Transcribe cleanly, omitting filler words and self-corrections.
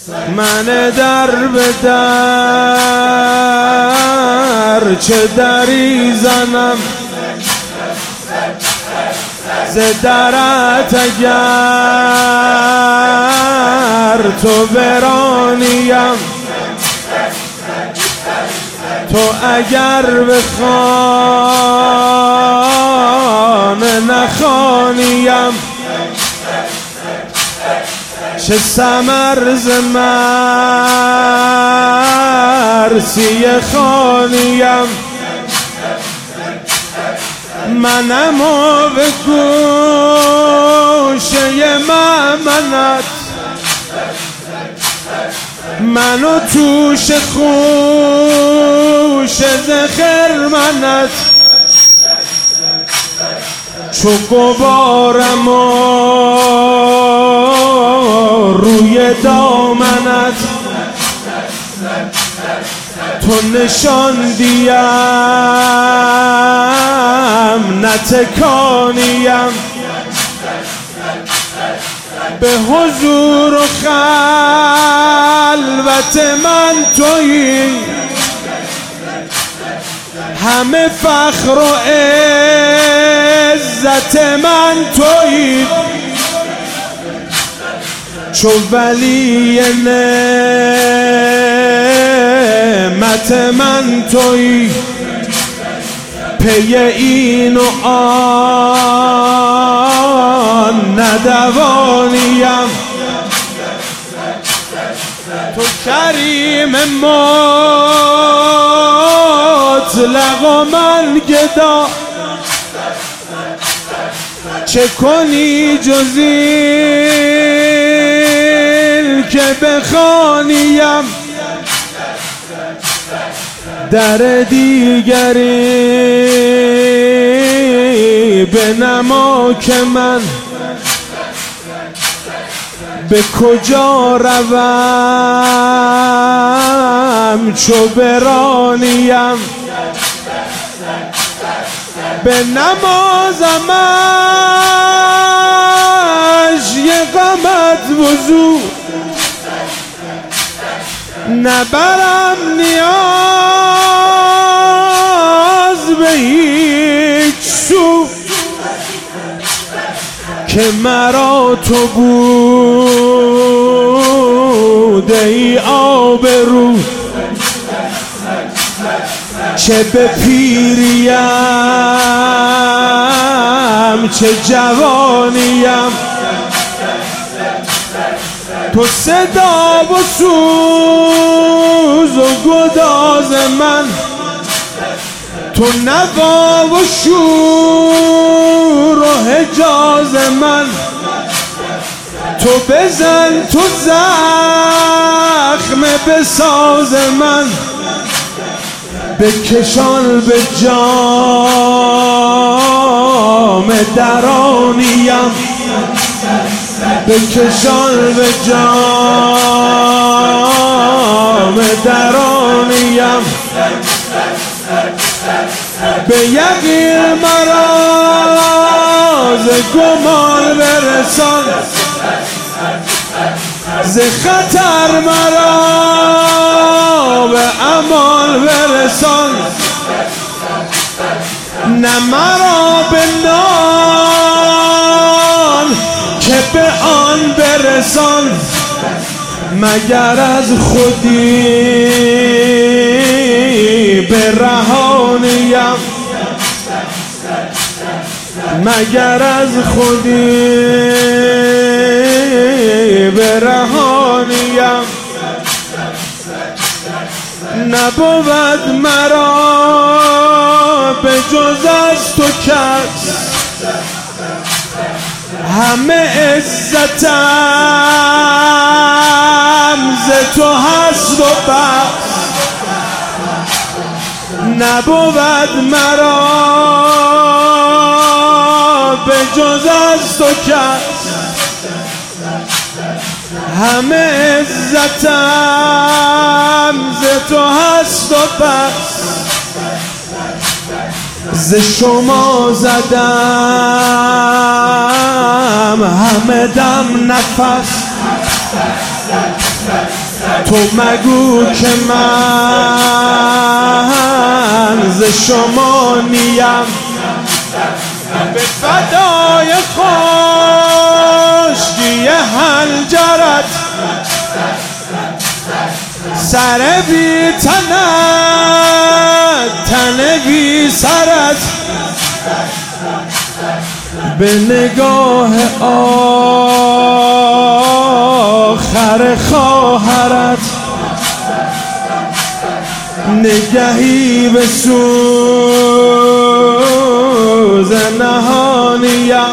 من در به در چه دری زنم ز درت اگر تو برانیم تو اگر به خانه نخوانیم چه ثمر ز مرثیه خوانیم منم و به گوشه ممنت منو توش خوش ز خرمنت چو غبارم و روی دامنت تو نشاندیم نتکانیم به حضور و خلوت من تویی همه فخر و عزت من تویی چو ولی نعمت من تویی پی این و آن ندوانیم تو کریم مطلق و من گدا چه کنی جز این که بخوانیم در دیگری بنما که من به کجا روم چو برانیم به نمازمش یقامت وضو نبرم نیاز به هیچ سو که مرا تو بوده ای آبرو چه به پیریم چه جوانیم تو صدا و سوز و گداز من تو نوا و شور و حجاز من تو بزن تو زخم بساز من بکشان به جام درانیم بکشان به جام درانیم به یقین مرا ز گمان برسان ز خطر مرا به امان برسان نه مرا به نان که به آن برسان مگر از خودی برهانیم مگر از خودی برهانیم نبود مرا به جز از تو کس همه عزتم ز تو هست و بس نبود مرا به جز از تو کس همه عزتم ز تو هست و بس ز شما زدم همه دم نفس تو مگو که من ز شما نیم به فدای خشکی حنجرت سر بی تنت تن بی سرت به نگاه آخر خواهرت نگهی به سوز نهانیم